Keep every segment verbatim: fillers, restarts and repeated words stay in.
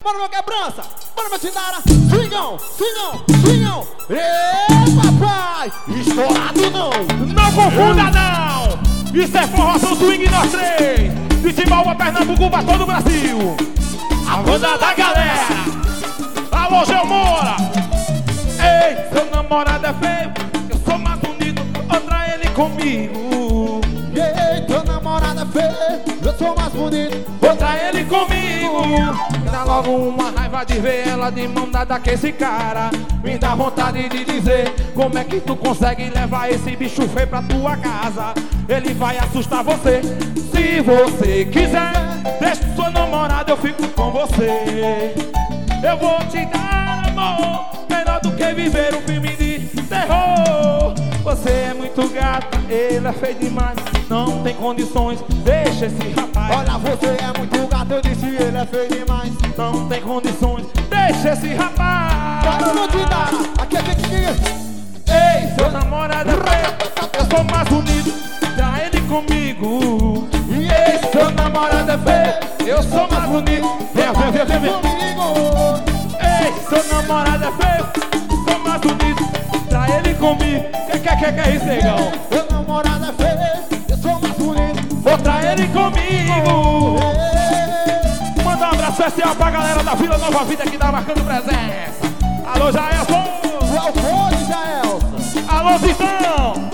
Bora, meu quebrança! Bora, meu Tindara! Swingão! Swingão! Swingão! Ê, papai! Estourado não! Não confunda não! Isso é forró, swing nós três! De Timbaúba, Pernambuco, pra todo o Brasil! A banda da galera! Alô, Geo Moura! Ei, seu namorado é feio, eu sou mais bonito, outra ele comigo! Ei, teu namorado é feio, eu sou mais bonito, outra ele comigo! Dá logo uma raiva de ver ela de mão dada com esse cara. Me dá vontade de dizer como é que tu consegue levar esse bicho feio pra tua casa. Ele vai assustar você. Se você quiser, deixa sua namorada, eu fico com você. Eu vou te dar amor, melhor do que viver um filme de terror. Você é muito gata, ele é feio demais, não tem condições, deixa esse rapaz. Olha, você é muito gato, eu disse, ele é feio demais, não tem condições, deixa esse rapaz. Bora, meu Tindara, aqui é quem. Ei, seu namorado é feio, eu sou mais bonito, dá ele comigo. Ei, seu namorado é feio, eu sou mais bonito, vem, vem, vem, vem, vem. Ei, seu namorado é feio, eu sou mais bonito, dá ele comigo. Que que que que é isso, negão? Seu namorado é feio, eu sou mais bonito, vou trazer ele comigo. Manda um abraço especial pra galera da Vila Nova Vida que tá marcando presença. Alô, Jaelson! É o fone, Jaelson! Alô, Zitão!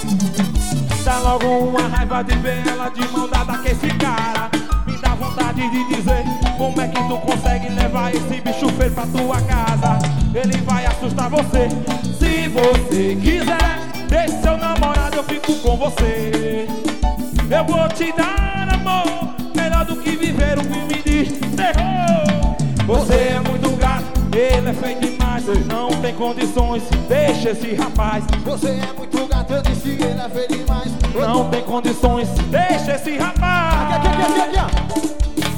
Dá logo uma raiva de ver ela de mão dada com esse cara. Me dá vontade de dizer como é que tu consegue levar esse bicho feio pra tua casa. Ele vai assustar você. Se você quiser, deixe seu namorado, eu fico com você. Eu vou te dar amor, melhor do que viver um filme de terror. Você é muito gato, ele é feio demais, não tem condições, deixa esse rapaz. Você é muito gato, eu disse, ele é feio demais, não tem condições, deixa esse rapaz. Aqui, aqui, aqui, aqui, aqui.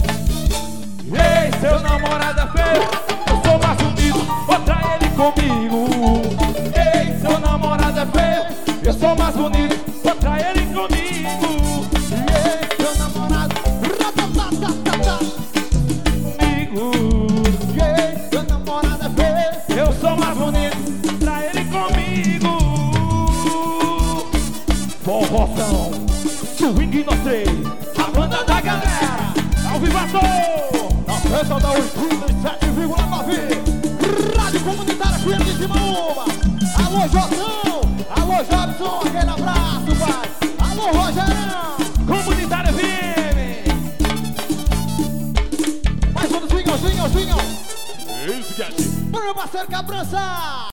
Ei, seu namorado é feio, eu sou mais bonito, outra ele comigo. Ei, seu namorado é feio, eu sou mais bonito, outra ele comigo. Ei, seu namorado, ratatatatata, comigo. Ei, seu namorado é feio, eu sou mais bonito, outra ele comigo. Forrozão, swing nós três, a banda da galera, ao vivação. Essa da oitenta e sete vírgula nove Rádio Comunitária F M de Timbaúba. Alô, Jotão! Alô, Jobson! Aquele abraço, pai! Alô, Rogerão! Comunitária F M! Mais um swingão, swingão, swingão! Esquece! Para meu parceiro Cabrança!